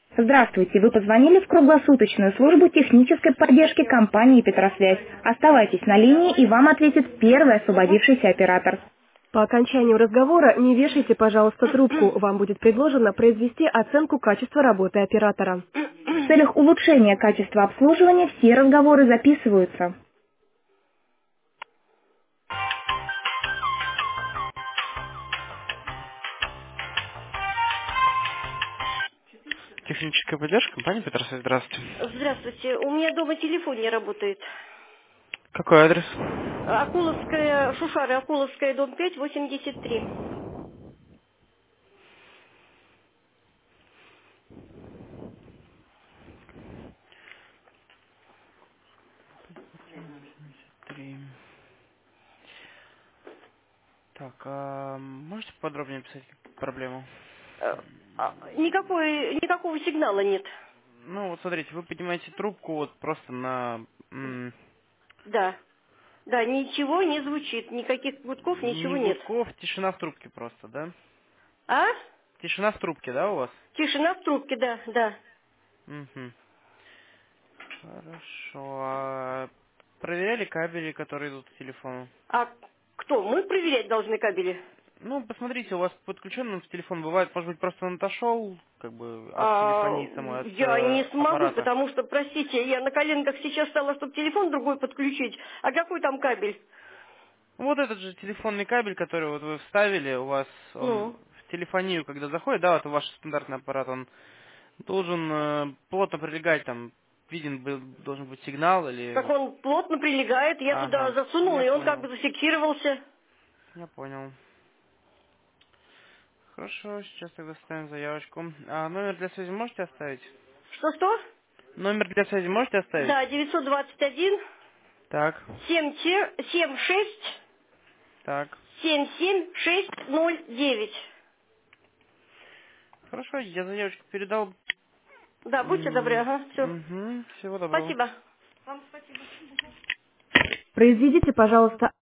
Здравствуйте, вы позвонили в круглосуточную службу технической поддержки компании «Петросвязь». Оставайтесь на линии, и вам ответит первый освободившийся оператор. По окончанию разговора не вешайте, пожалуйста, трубку. Вам будет предложено произвести оценку качества работы оператора. В целях улучшения качества обслуживания все разговоры записываются. Техническая поддержка компании «Петросвязь». Здравствуйте. Здравствуйте. У меня дома телефон не работает. Какой адрес? Акуловская, Шушары, Акуловская, дом 5, 83. Три. Так, а можете подробнее описать проблему? Никакого сигнала нет. Ну, вот смотрите, вы поднимаете трубку вот просто на... Да. Да, ничего не звучит. Никаких гудков, не ничего нет. гудков, тишина в трубке просто, да? А? Тишина в трубке, да, у вас? Тишина в трубке, да, да. Угу. Хорошо. А проверяли кабели, которые идут к телефону? А кто? Мы проверять должны кабели? Ну, посмотрите, у вас подключен телефон бывает, может быть, просто он отошел, как бы, от А, телефонии самой, от я не смогу, аппарата. потому что, простите, я на коленках сейчас стала, чтобы телефон другой подключить. А какой там кабель? Вот этот же телефонный кабель, который вот вы вставили, у вас, он Ну, в телефонию, когда заходит, да, вот ваш стандартный аппарат, он должен плотно прилегать, там, должен быть сигнал как или... он плотно прилегает, я туда Ага, засунула, я и он как понял, бы зафиксировался. я понял. Хорошо, сейчас тогда ставим заявочку. А номер для связи можете оставить? Что-что? Номер для связи можете оставить? Да, 921 Так, 76 так. 77609. Хорошо, я заявочку передал. Да, будьте добры, ага, все. Угу, всего доброго. Спасибо. Вам спасибо. Произведите, пожалуйста,